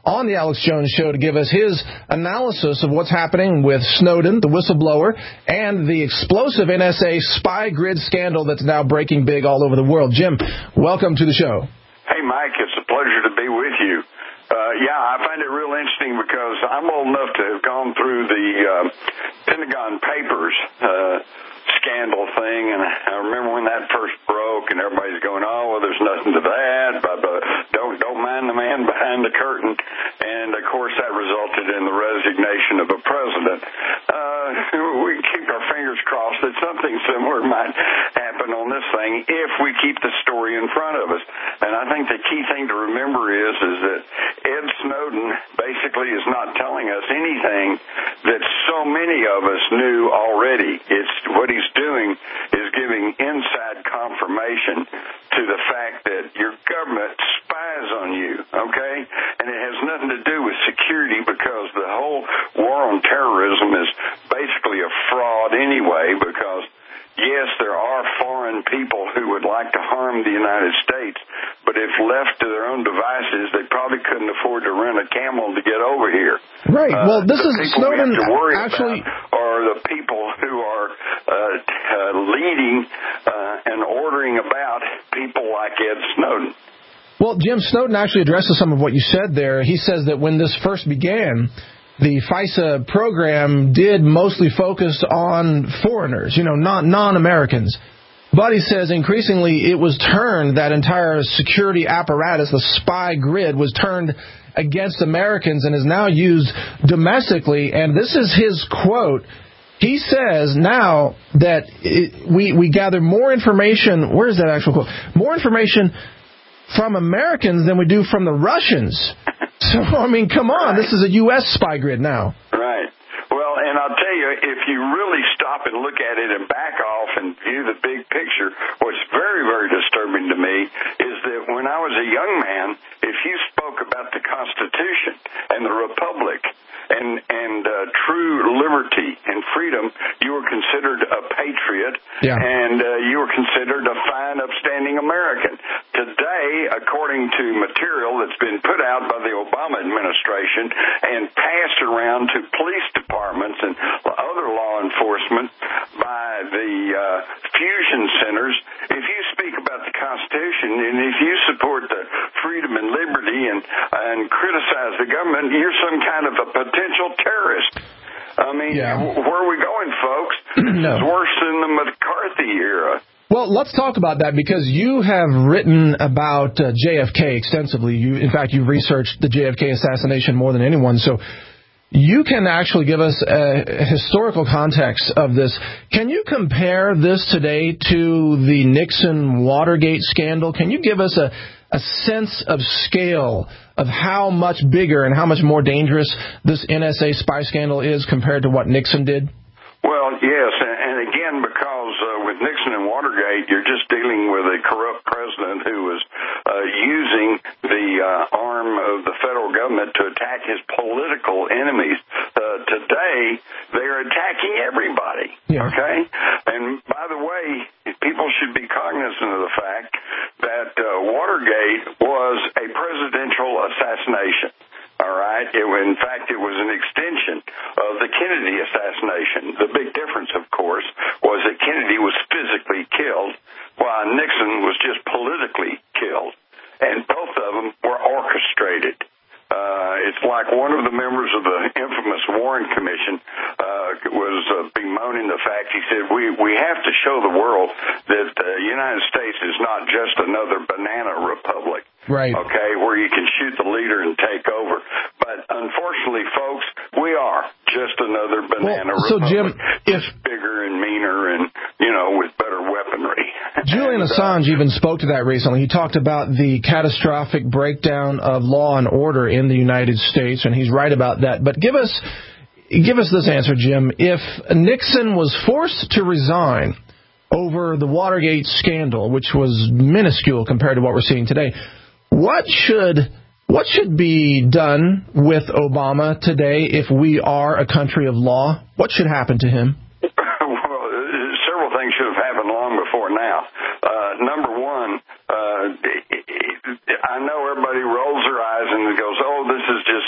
on the Alex Jones Show to give us his analysis of what's happening with Snowden, the whistleblower, and the explosive N S A spy grid scandal that's now breaking big all over the world. Jim, welcome to the show. Hey, Mike, it's a pleasure to be with you. Uh, yeah, I find it real interesting because I'm old enough to have gone through the uh, Pentagon Papers uh, scandal thing, and I remember when that first broke, and everybody's going, "Oh, well, there's nothing to that, but, but don't don't mind the man behind the curtain." And of course, that resulted in the resignation of a president. Uh, we keep our fingers crossed that something similar might happen on this thing if we keep the story in front of us. And I think the key thing to remember is is that Ed Snowden basically is not telling us anything that so many of us knew already. It's what he's doing is giving inside confirmation to the fact that your government spies on you, okay? And it has nothing to do with security because the whole war on terrorism is basically a fraud anyway because, yes, there are foreign people who would like to harm the United States, but if left to their own devices, they probably couldn't afford to rent a camel to get over here. Right. Uh, well, this the is people Snowden we have to worry actually about are the people who are uh, uh, leading uh, and ordering about people like Ed Snowden. Well, Jim, Snowden actually addresses some of what you said there. He says that when this first began, the FISA program did mostly focus on foreigners, you know, not non-Americans. But he says increasingly it was turned, that entire security apparatus, the spy grid, was turned against Americans and is now used domestically. And this is his quote. He says now that it, we, we gather more information. Where is that actual quote? More information from Americans than we do from the Russians. So, I mean, come on. Right. This is a U S spy grid now. Right. Well, and I'll tell you, if you really stop and look at it and back off and view the big picture, what's very, very disturbing to me is that when I was a young man, if you spoke about the Constitution and the Republic and, and uh, true liberty and freedom, you were considered a patriot, yeah. and uh, you were considered a fine, upstanding American. Today, according to material that's been put out by the Obama administration and passed around to police departments and other law enforcement by the uh, fusion centers, if you speak about the Constitution and if you support the freedom and liberty and, and criticize the government, you're some kind of a potential terrorist. I mean, yeah. where are we going, folks? No. It's worse than the McCarthy era. Well, let's talk about that because you have written about uh, J F K extensively. You, in fact, you've researched the J F K assassination more than anyone. So you can actually give us a historical context of this. Can you compare this today to the Nixon-Watergate scandal? Can you give us a, a sense of scale of how much bigger and how much more dangerous this N S A spy scandal is compared to what Nixon did? Well, yes, and again, because uh, with Nixon and Watergate, you're just dealing with a corrupt president who was uh, using the uh, arm of the federal government to attack his political enemies. Uh, today, they're attacking everybody, yeah. okay? And by the way, people should be cognizant of the fact that uh, Watergate was a presidential assassination. All right. It, in fact, it was an extension of the Kennedy assassination. The big difference, of course, was that Kennedy was physically killed while Nixon was just politically killed. And both of them were orchestrated. Uh, it's like one of the members of the infamous Warren Commission uh, was uh, bemoaning the fact, he said, we, we have to show the world that the United States is not just another banana republic. Right. Okay, where you can shoot the leader and take over. But unfortunately, folks, we are just another banana well, so republic. Jim, if bigger and meaner and, you know, with better weaponry. Julian and, Assange uh, even spoke to that recently. He talked about the catastrophic breakdown of law and order in the United States, and he's right about that. But give us, give us this answer, Jim. If Nixon was forced to resign over the Watergate scandal, which was minuscule compared to what we're seeing today, What should what should be done with Obama today if we are a country of law? What should happen to him? Well, several things should have happened long before now. Uh, number one, uh, I know everybody rolls their eyes and goes, oh, this is just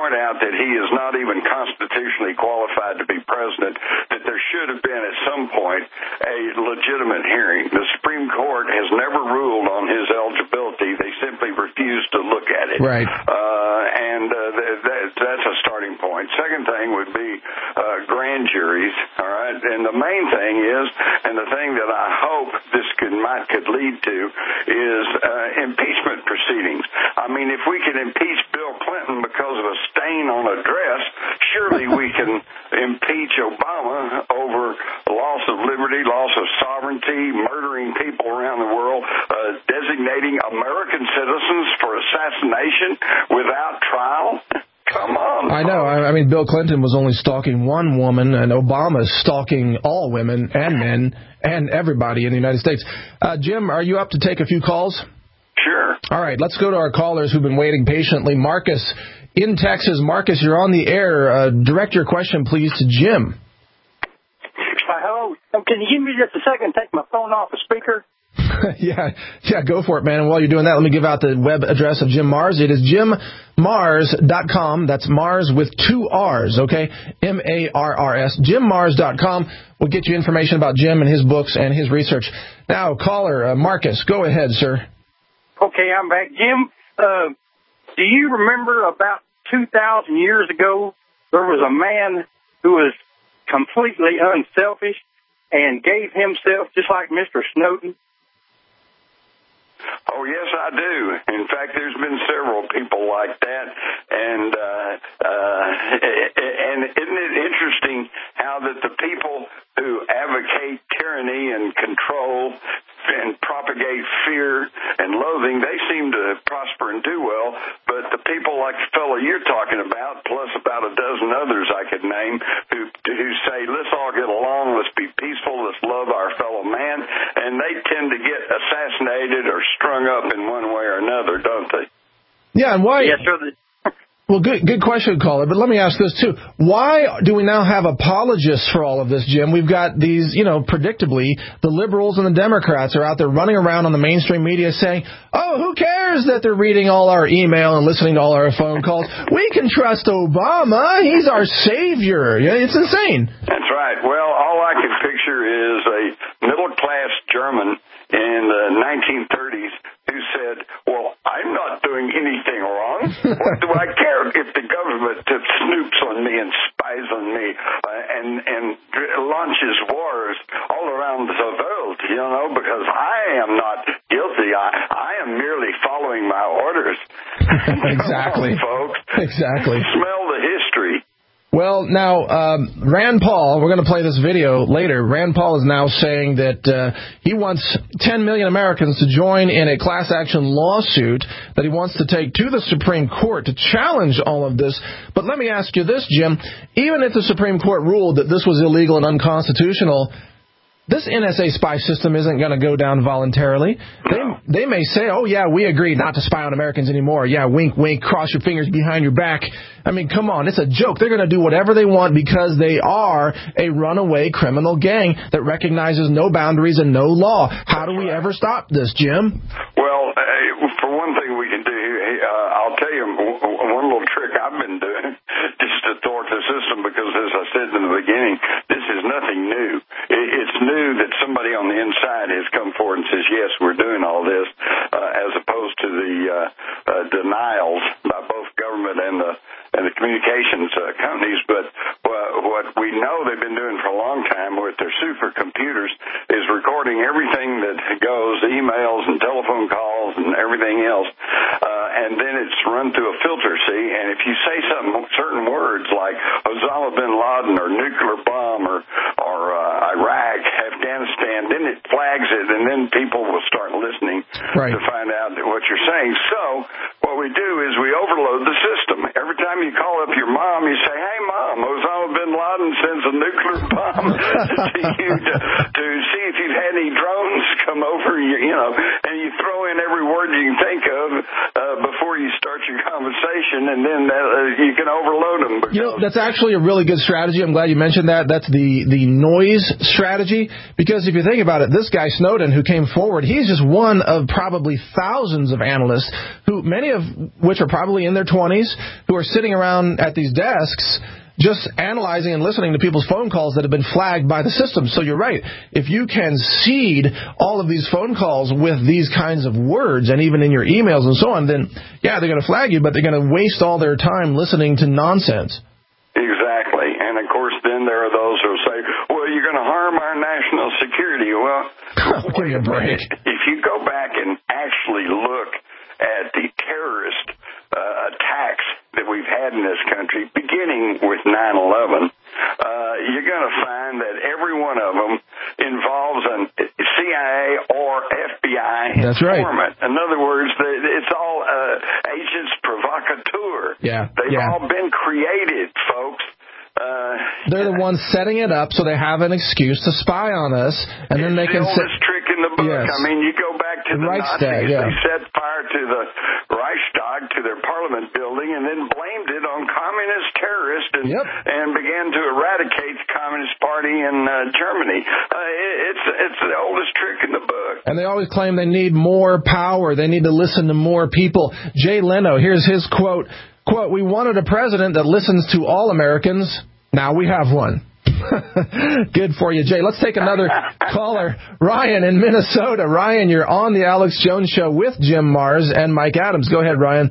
point out that he is not even constitutionally qualified to be president, that there should have been at some point a legitimate hearing. The Supreme Court has never ruled on his eligibility. They simply refused to look at it. Right. Uh, and uh, th- th- that's a starting point. Second thing would be uh, grand juries, all right? And the main thing is, and the thing that I hope this could might could lead to, is uh, impeachment proceedings. I mean, if we can impeach Bill Clinton because of a stain on a dress, surely we can impeach Obama over loss of liberty, loss of sovereignty, murdering people around the world, uh, designating American citizens for assassination without trial. Come on. I know. I mean, Bill Clinton was only stalking one woman, and Obama's stalking all women and men and everybody in the United States. Uh, Jim, are you up to take a few calls? Sure. All right, let's go to our callers who've been waiting patiently. Marcus in Texas. Marcus, you're on the air. Uh, direct your question, please, to Jim. Uh, hello. Can you give me just a second to take my phone off the speaker? yeah, yeah, go for it, man. And while you're doing that, let me give out the web address of Jim Marrs. It is jim marrs dot com. That's Mars with two R's, okay? M A R R S. jim marrs dot com. We'll get you information about Jim and his books and his research. Now, caller, uh, Marcus, go ahead, sir. Okay, I'm back. Jim, uh, do you remember about two thousand years ago, there was a man who was completely unselfish and gave himself just like Mister Snowden? Oh, yes, I do. In fact, there's been several people like that. And uh, uh, and isn't it interesting how that the people who advocate tyranny and control and propagate fear and loathing, they seem to prosper and do well. But the people like the fellow you're talking about, plus about a dozen others I could name, who who say, let's all get along, let's be peaceful, let's love our fellow man, and they tend to get assassinated or strung up in one way or another, don't they? Yeah, and why? Yes, sir. Well, good good question, caller. But let me ask this, too. Why do we now have apologists for all of this, Jim? We've got these, you know, predictably, the liberals and the Democrats are out there running around on the mainstream media saying, oh, who cares that they're reading all our email and listening to all our phone calls? We can trust Obama. He's our savior. Yeah, it's insane. That's right. Well, all I can picture is a middle-class German in the nineteen thirties who said, well, I'm not doing anything wrong. What do I care if the government snoops on me and spies on me uh, and, and launches wars all around the world, you know, because I am not guilty. I, I am merely following my orders. Exactly. Come on, folks. Exactly. Smell the history. Well, now, um, Rand Paul, we're going to play this video later. Rand Paul is now saying that uh, he wants ten million Americans to join in a class action lawsuit that he wants to take to the Supreme Court to challenge all of this. But let me ask you this, Jim. Even if the Supreme Court ruled that this was illegal and unconstitutional, this N S A spy system isn't going to go down voluntarily. They they may say, oh, yeah, we agree not to spy on Americans anymore. Yeah, wink, wink, cross your fingers behind your back. I mean, come on, it's a joke. They're going to do whatever they want because they are a runaway criminal gang that recognizes no boundaries and no law. How do we ever stop this, Jim? Well, uh, for one thing we can do, uh, I'll tell you one little trick I've been doing just to thwart the system because, as I said in the beginning, this is nothing new. It's new that somebody on the inside has come forward and says, yes, we're doing all this, uh, as opposed to the uh, uh, denials by both government and the and the communications uh, companies. But uh, what we know they've been doing for a long time with their supercomputers is recording everything that goes, emails and telephone calls and everything else, uh, and then it's run through a filter, see? And if you say something, certain words like Osama bin Laden or nuclear bomb or, or uh, Iraq, Afghanistan, then it flags it, and then people will start listening right. to find out what you're saying. So what we do is we overload the system. Every time you call up your mom, you say, hey, Mom, Osama bin Laden sends a nuclear bomb to you to, to see if you've had any drones come over, you, you know, and you throw in every word you can think of uh, before you start your conversation. information, and then uh, you can overload them. You know, that's actually a really good strategy. I'm glad you mentioned that. That's the, the noise strategy, because if you think about it, this guy Snowden who came forward, he's just one of probably thousands of analysts, who many of which are probably in their twenties, who are sitting around at these desks just analyzing and listening to people's phone calls that have been flagged by the system. So you're right. If you can seed all of these phone calls with these kinds of words, and even in your emails and so on, then, yeah, they're going to flag you, but they're going to waste all their time listening to nonsense. Exactly. And, of course, then there are those who say, well, you're going to harm our national security. Well, give me a break. If you go back and actually look at the terrorist uh, attacks that we've had in this country, beginning with nine eleven, uh, you're going to find that every one of them involves a C I A or F B I That's right. informant. In other words, it's all uh, agents provocateur. Yeah. They've yeah. all been created, folks. Uh, They're the ones setting it up so they have an excuse to spy on us, and then they the can oldest say, trick in the book. Yes. I mean, you go back to the Reichstag, Nazis. yeah. They set fire to the Reichstag, to their parliament building, and then blamed it on communist terrorists and, yep. and began to eradicate the Communist Party in uh, Germany. Uh, it, it's it's the oldest trick in the book. And they always claim they need more power. They need to listen to more people. Jay Leno, here's his quote. Quote, we wanted a president that listens to all Americans. Now we have one. Good for you, Jay. Let's take another caller. Ryan in Minnesota. Ryan, you're on the Alex Jones Show with Jim Mars and Mike Adams. Go ahead, Ryan.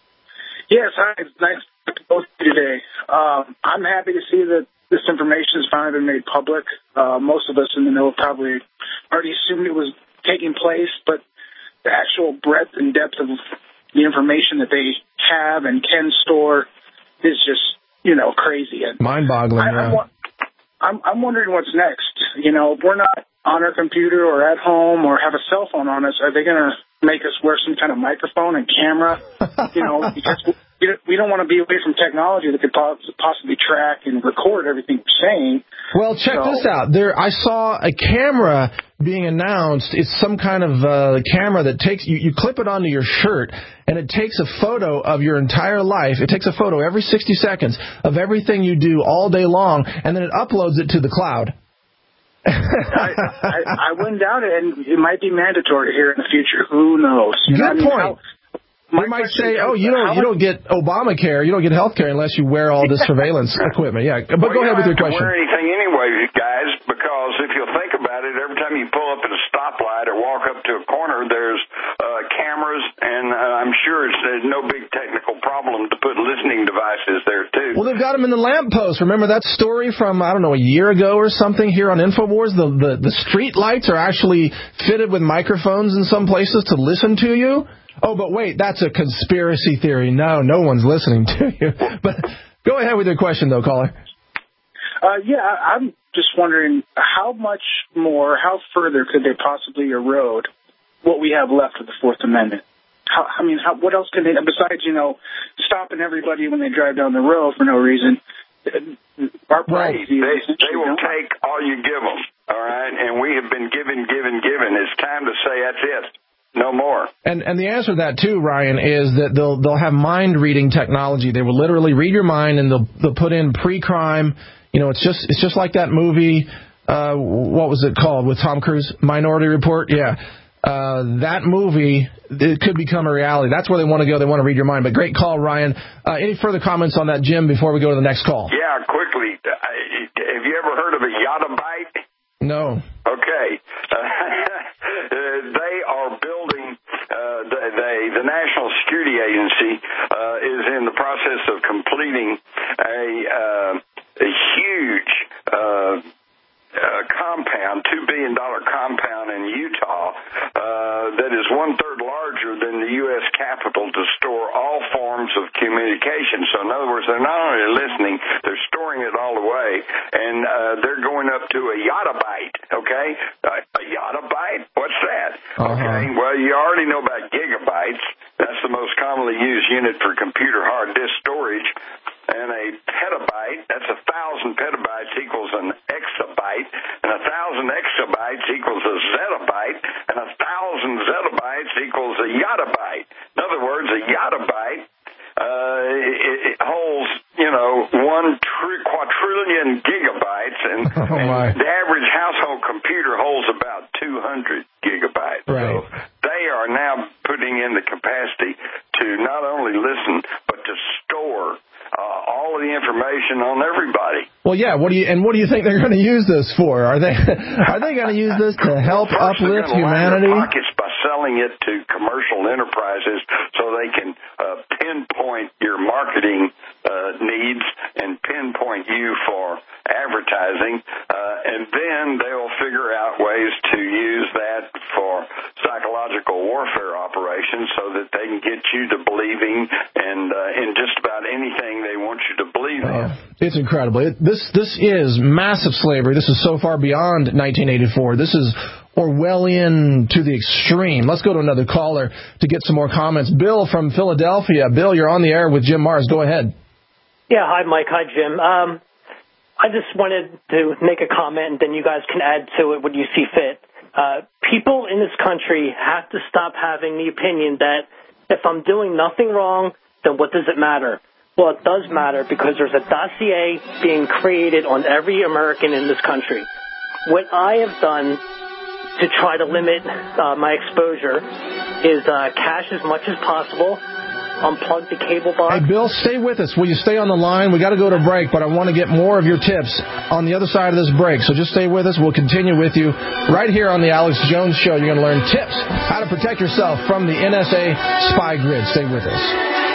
Yes, hi. It's nice to both of you today. Um, I'm happy to see that this information has finally been made public. Uh, most of us in the know probably already assumed it was taking place, but the actual breadth and depth of the information that they have and can store is just, you know, crazy. And mind-boggling. I, yeah. I'm, I'm, I'm wondering what's next. You know, if we're not on our computer or at home or have a cell phone on us, are they going to make us wear some kind of microphone and camera? You know, because we don't want to be away from technology that could possibly track and record everything we're saying. Well, check so, this out. There, I saw a camera being announced. It's some kind of uh, camera that takes you, you clip it onto your shirt, and it takes a photo of your entire life. It takes a photo every sixty seconds of everything you do all day long, and then it uploads it to the cloud. I, I, I wouldn't doubt it, and it might be mandatory here in the future. Who knows? You Good know, I mean, point. how, They might say, "Oh, you don't, you don't get Obamacare, you don't get health care unless you wear all this surveillance equipment." Yeah, but well, go ahead with your you don't question. have to wear anything anyway, guys, because if you'll think about it, every time you pull up at a stoplight or walk up to a corner, there's uh, cameras, and uh, I'm sure it's there's no big technical problem to put listening devices there too. Well, they've got them in the lampposts. Remember that story from I don't know a year ago or something here on InfoWars? The the, the street lights are actually fitted with microphones in some places to listen to you. Oh, but wait, that's a conspiracy theory. No, no one's listening to you. But go ahead with your question, though, caller. Uh, yeah, I'm just wondering how much more, how further could they possibly erode what we have left of the Fourth Amendment? How, I mean, how, what else can they, besides, you know, stopping everybody when they drive down the road for no reason? Our privacy, they, they will take all you give them, all right? And we have been given, given, given. It's time to say that's it. No more. And and the answer to that too, Ryan, is that they'll they'll have mind reading technology. They will literally read your mind, and they'll they'll put in pre-crime. You know, it's just it's just like that movie. Uh, what was it called with Tom Cruise? Minority Report. Yeah, uh, that movie, it could become a reality. That's where they want to go. They want to read your mind. But great call, Ryan. Uh, any further comments on that, Jim? Before we go to the next call. Yeah, quickly. Have you ever heard of a yottabyte? No. Okay. Uh, they are building, uh, the, they, the National Security Agency uh, is in the process of completing a, uh, a huge uh, uh, compound, two billion dollars compound in Utah uh, that is one-third larger than the U S Capitol to store all forms of communication. So, in other words, they're not only listening, they're storing it all away, and uh, they're going up to a yottabyte, okay? Uh, a yottabyte? What's that? Uh-huh. Okay, well, you already know about gigabytes. That's the most commonly used unit for computer hard disk storage. And a petabyte, that's a thousand petabytes equals an exabyte, and a thousand exabytes equals a zettabyte, and a thousand zettabytes equals a yottabyte. In other words, a yottabyte uh, Oh, my. And the average household computer holds about two hundred gigabytes. Right. So they are now putting in the capacity to not only listen, but to store uh, all of the information on everybody. Well, yeah. What do you and what do you think they're going to use this for? Are they are they going to use this to help well, first uplift they're humanity? Line their pockets by selling it to commercial enterprises, so they can uh, pinpoint your marketing uh, needs and pinpoint you for advertising, uh, and then they will figure out ways to use that for psychological warfare operations so that they can get you to believing and uh, in just about anything they want you to believe in. Uh, it's incredible. It, this this is massive slavery. This is so far beyond nineteen eighty-four. This is Orwellian to the extreme. Let's go to another caller to get some more comments. Bill from Philadelphia. Bill, you're on the air with Jim Mars. Go ahead. Yeah, hi, Mike. Hi, Jim. Um, I just wanted to make a comment, and then you guys can add to it what you see fit. Uh, people in this country have to stop having the opinion that if I'm doing nothing wrong, then what does it matter? Well, it does matter because there's a dossier being created on every American in this country. What I have done to try to limit uh, my exposure is uh, cash as much as possible, unplug the cable box. Hey, Bill, stay with us. Will you stay on the line? We got to go to break, but I want to get more of your tips on the other side of this break. So just stay with us. We'll continue with you right here on the Alex Jones Show. You're going to learn tips how to protect yourself from the N S A spy grid. Stay with us.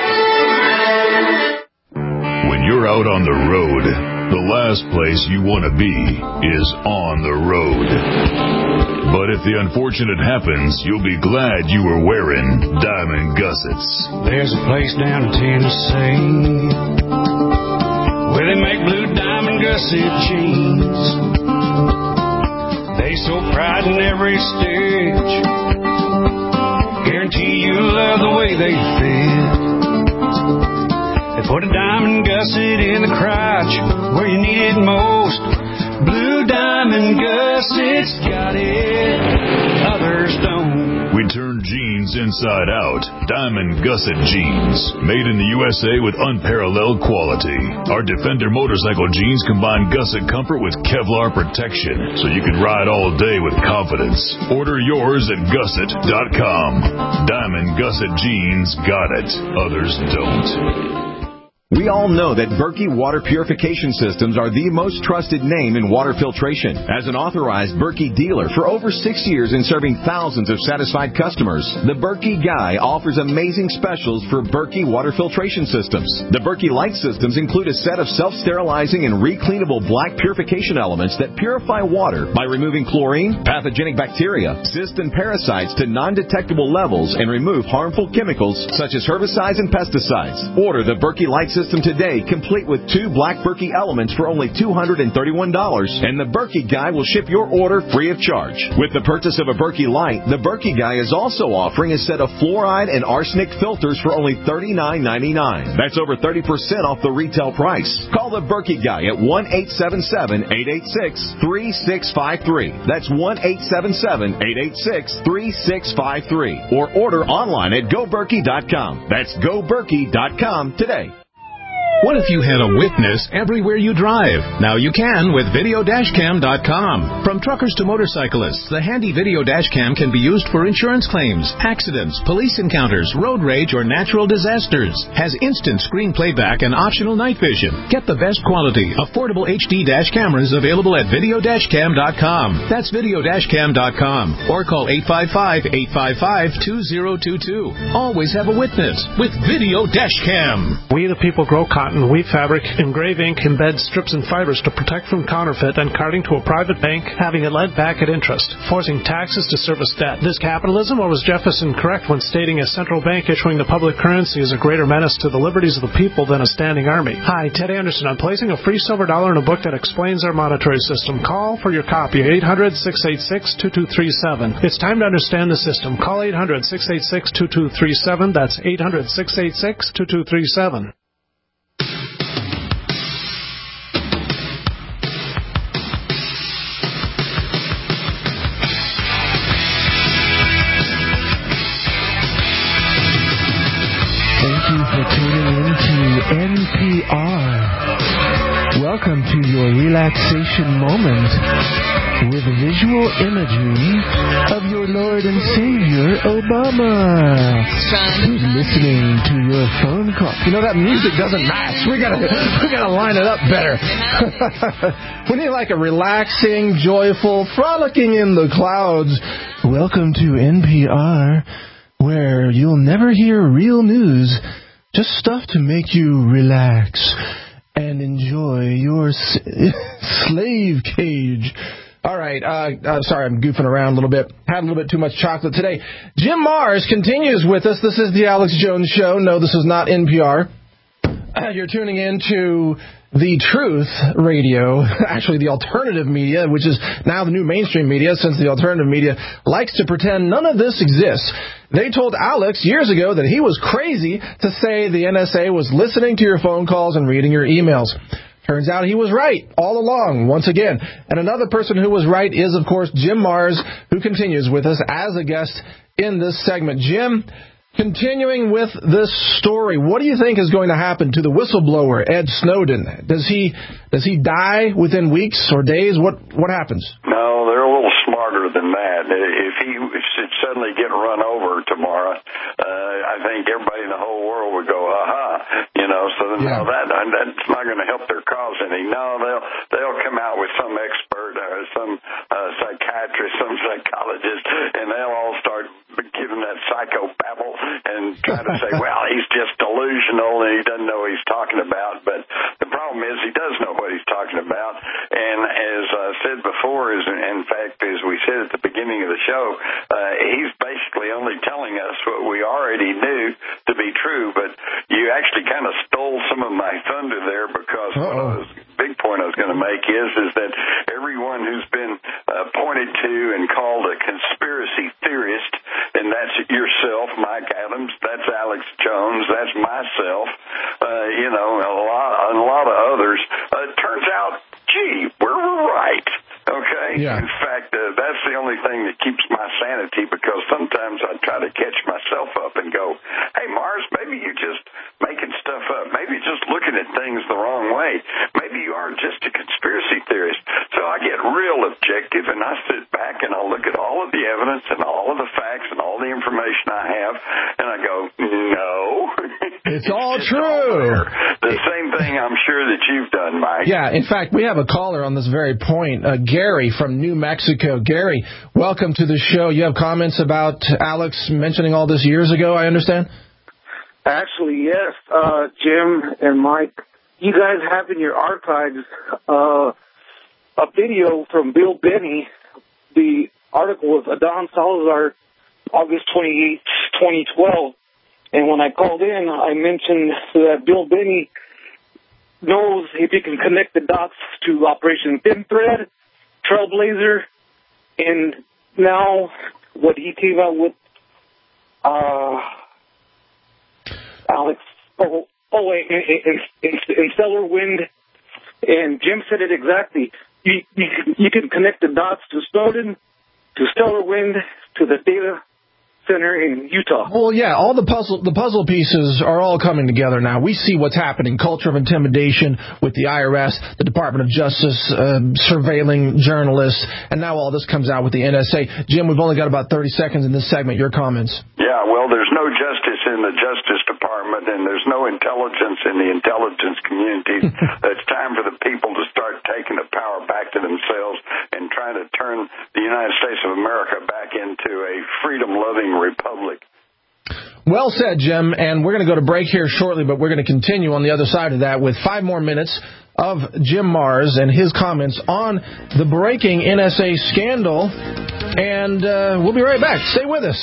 When you're out on the road, the last place you want to be is on the road. But if the unfortunate happens, you'll be glad you were wearing diamond gussets. There's a place down in Tennessee where they make blue diamond gusset jeans. They so pride in every stitch, guarantee you'll love the way they fit. They put a diamond gusset in the crotch where you need it most. Blue diamond gussets got it, others don't. We turn jeans inside out. Diamond gusset jeans, made in the U S A with unparalleled quality. Our Defender motorcycle jeans combine gusset comfort with Kevlar protection, so you can ride all day with confidence. Order yours at gusset dot com. Diamond gusset jeans got it, others don't. We all know that Berkey Water Purification Systems are the most trusted name in water filtration. As an authorized Berkey dealer for over six years and serving thousands of satisfied customers, the Berkey Guy offers amazing specials for Berkey Water Filtration Systems. The Berkey Light Systems include a set of self-sterilizing and recleanable black purification elements that purify water by removing chlorine, pathogenic bacteria, cysts, and parasites to non-detectable levels and remove harmful chemicals such as herbicides and pesticides. Order the Berkey Light Systems System today, complete with two black Berkey elements for only two hundred thirty-one dollars, and the Berkey Guy will ship your order free of charge. With the purchase of a Berkey Light, the Berkey Guy is also offering a set of fluoride and arsenic filters for only thirty-nine ninety-nine. That's over thirty percent off the retail price. Call the Berkey Guy at one eight seven seven, eight eight six, three six five three. That's one eight seven seven, eight eight six, three six five three. Or order online at go berkey dot com. That's go berkey dot com today. What if you had a witness everywhere you drive? Now you can with video dash cam dot com. From truckers to motorcyclists, the handy video dash cam can be used for insurance claims, accidents, police encounters, road rage, or natural disasters. Has instant screen playback and optional night vision. Get the best quality, affordable H D dash cameras available at video dash cam dot com. That's video dash cam dot com. Or call eight five five, eight five five, two zero two two. Always have a witness with Video Dash Cam. We the people grow cotton, weave fabric, engrave ink, embed strips and fibers to protect from counterfeit and carting to a private bank, having it lent back at interest, forcing taxes to service debt. This capitalism, or was Jefferson correct when stating a central bank issuing the public currency is a greater menace to the liberties of the people than a standing army? Hi, Ted Anderson. I'm placing a free silver dollar in a book that explains our monetary system. Call for your copy, eight hundred, six eight six, two two three seven. It's time to understand the system. Call eight hundred, six eight six, two two three seven. That's eight hundred, six eight six, two two three seven. Thank you for tuning in to N P R Welcome to your relaxation moment with visual imagery of your Lord and Savior, Obama. Who's listening to your phone call? You know, that music doesn't match. We gotta, we gotta line it up better. We need like a relaxing, joyful, frolicking in the clouds. Welcome to N P R, where you'll never hear real news, just stuff to make you relax and enjoy your s- slave cage. All right. Uh, uh, sorry, I'm goofing around a little bit. Had a little bit too much chocolate today. Jim Mars continues with us. This is the Alex Jones Show. No, this is not N P R. Uh, you're tuning in to The Truth Radio, actually the alternative media, which is now the new mainstream media, since the alternative media likes to pretend none of this exists. They told Alex years ago that he was crazy to say the N S A was listening to your phone calls and reading your emails. Turns out he was right all along, once again. And another person who was right is, of course, Jim Mars, who continues with us as a guest in this segment. Jim, continuing with this story, what do you think is going to happen to the whistleblower, Ed Snowden? Does he does he die within weeks or days? What what happens? No, they're a little smarter than that. If he should suddenly get run over tomorrow, uh, I think everybody in the whole world would go, aha, you know, so then, yeah. no, that, that's not going to help their cause any. No, they'll, they'll come out with some expert, uh, some uh, psychiatrist, some psychologist, and they'll all start giving that psycho babble and try to say, well, he's just delusional and he doesn't know what he's talking about. But the problem is he does know what he's talking about. And as I said before, is in fact, as we said at the beginning of the show, uh, he's basically only telling us what we already knew to be true. But you actually kind of stole some of my thunder there, because Uh-oh. one of the big point I was going to make is, is that everyone who's been uh, pointed to and called a conspiracy theorist, and that's yourself, Mike Adams, that's Alex Jones, that's myself, uh, you know, a lot, a lot of others. Uh, it turns out, gee, we're right. Okay? Yeah. In fact, uh, that's the only thing that keeps my sanity, because sometimes I try to catch myself up and go, hey, Mars, maybe you're just making stuff up. Maybe you're just looking at things the wrong way. Maybe you are just a conspiracy theorist. So I get real objective, and I sit back and I look at all of the evidence and all of the facts and all the information I have, and I go, no. It's, it's all true. All the same thing I'm sure that you've done, Mike. Yeah, in fact, we have a caller on this very point, uh, Gary from New Mexico. Gary, welcome to the show. You have comments about Alex mentioning all this years ago, I understand? Actually, yes, uh, Jim and Mike. You guys have in your archives uh, a video from Bill Benny. The article was Adon Salazar, August twenty-eighth, twenty twelve. And when I called in, I mentioned that Bill Benny knows if he can connect the dots to Operation Thin Thread, Trailblazer, and now what he came out with, uh, Alex, oh, oh wait, in, in, in, in Stellar Wind, and Jim said it exactly. You, you, you can connect the dots to Snowden, to Stellar Wind, to the data center in Utah. Well, yeah, all the puzzle the puzzle pieces are all coming together now. We see what's happening. Culture of intimidation with the I R S, the Department of Justice uh, surveilling journalists, and now all this comes out with the N S A. Jim, we've only got about thirty seconds in this segment. Your comments. Yeah, well, there's no justice in the Justice Department, and there's no intelligence in the intelligence community. It's time for the people to start taking the power back to themselves and trying to turn the United States of America back into a freedom-loving republic. Well said, Jim, and we're going to go to break here shortly, but we're going to continue on the other side of that with five more minutes of Jim Mars and his comments on the breaking N S A scandal, and uh, we'll be right back. Stay with us.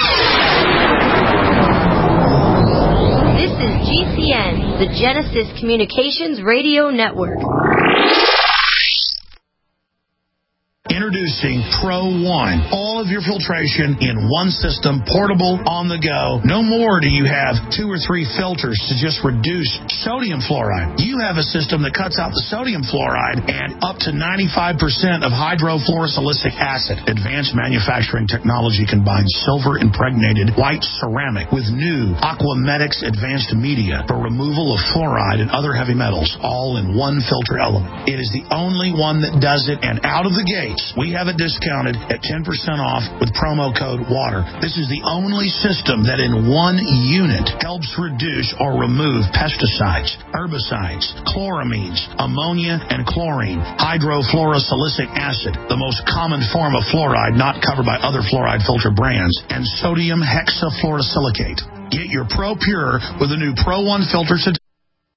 This is G C N, the Genesis Communications Radio Network. Introduce Introducing Pro One. All of your filtration in one system, portable, on the go. No more do you have two or three filters to just reduce sodium fluoride. You have a system that cuts out the sodium fluoride and up to ninety-five percent of hydrofluorosilicic acid. Advanced manufacturing technology combines silver impregnated white ceramic with new Aquamedics advanced media for removal of fluoride and other heavy metals, all in one filter element. It is the only one that does it, and out of the gates, we have it discounted at ten percent off with promo code WATER. This is the only system that in one unit helps reduce or remove pesticides, herbicides, chloramines, ammonia, and chlorine, hydrofluorosilicic acid, the most common form of fluoride not covered by other fluoride filter brands, and sodium hexafluorosilicate. Get your Pro Pure with a new Pro One filter today.